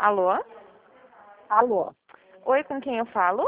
Alô? Alô? Oi, com quem eu falo?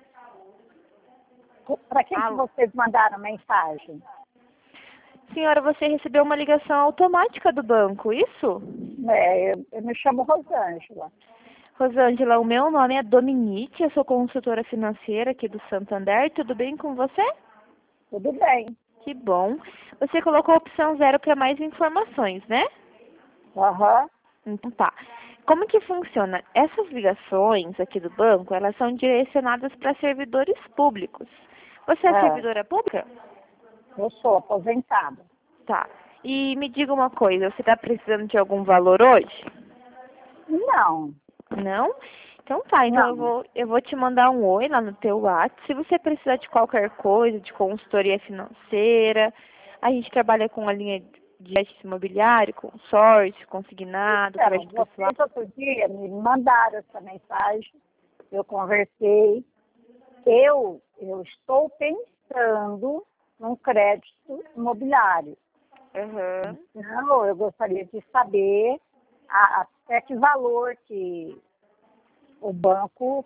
Para quem que Alô? vocês mandaram mensagem? Senhora, você recebeu uma ligação automática do banco, isso? Eu me chamo Rosângela. Rosângela, o meu nome é Dominique, eu sou consultora financeira aqui do Santander. Tudo bem com você? Tudo bem? Que bom. Você colocou a opção 0 para mais informações, né? Aham. Então tá. Como que funciona? Essas ligações aqui do banco, elas são direcionadas para servidores públicos. Você é É, servidora pública? eu sou aposentada. Tá. E me diga uma coisa, você está precisando de algum valor hoje? Não, Não? Então tá, então não. eu vou te mandar um oi lá no teu WhatsApp. Se você precisar de qualquer coisa, de consultoria financeira, a gente trabalha com a linha de crédito imobiliário, consórcio, consignado, Então, crédito pessoal. vocês outro dia me mandaram essa mensagem, eu conversei. Eu estou pensando num crédito imobiliário. Aham. Então, eu gostaria de saber até que valor que o banco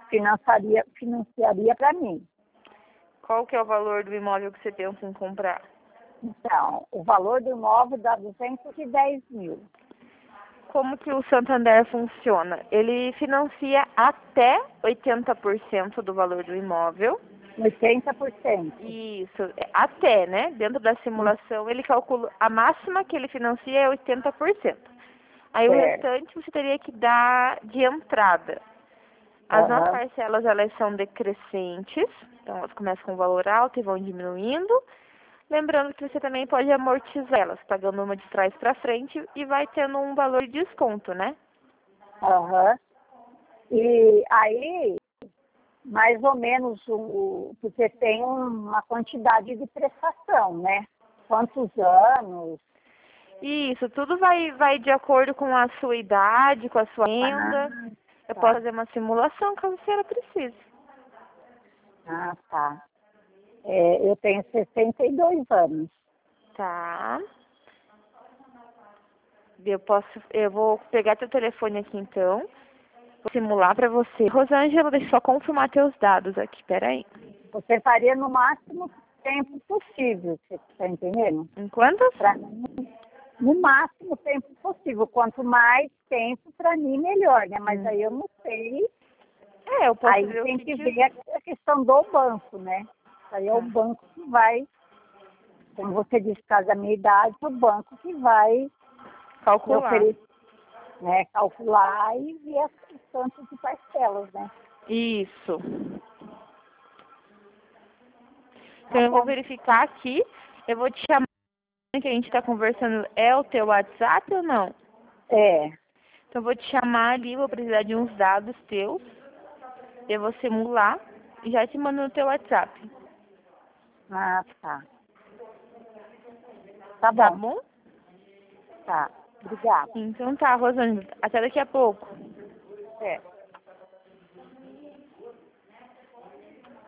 financiaria para mim. Qual que é o valor do imóvel que você pensa em comprar? Então, o valor do imóvel dá 210 mil. Como que o Santander funciona? Ele financia até 80% do valor do imóvel. 80%. Isso, até, né? Dentro da simulação, ele calcula a máxima que ele financia é 80%. Aí o Certo. restante você teria que dar de entrada. As nossas Aham. parcelas, elas são decrescentes, então elas começam com um valor alto e vão diminuindo. Lembrando que você também pode amortizar elas, pagando uma de trás para frente e vai tendo um valor de desconto, né? Aham. E aí, mais ou menos, porque tem uma quantidade de prestação, né? Quantos anos? Isso, tudo vai de acordo com a sua idade, com a sua Ah, renda. Eu posso tá. fazer uma simulação caso a senhora precise. Ah, tá. Eu tenho 62 anos. Tá. Eu vou pegar teu telefone aqui então. Vou simular para você. Rosângela, deixa eu só confirmar teus dados aqui, peraí. Você faria no máximo tempo possível, você está entendendo? Em quantas? Pra mim, no máximo tempo possível. Quanto mais tempo, para mim, melhor, né? Mas aí eu não sei. Eu posso Aí ver o tem que que te... ver a questão do banco, né? Aí é o Tá. banco que vai, como você disse, por causa da minha idade, o banco que vai me Calcular. oferecer, né? Calcular e ver os tantos de parcelas, né? Isso. Tá Então eu vou bom. verificar aqui. Eu vou te chamar que a gente está conversando. É o teu WhatsApp ou não? É. Então eu vou te chamar ali, vou precisar de uns dados teus. Eu vou simular e já te mando no teu WhatsApp. Ah, tá. Tá Tá bom. bom? Tá. Obrigada. Então tá, Rosângela. Até daqui a pouco. É.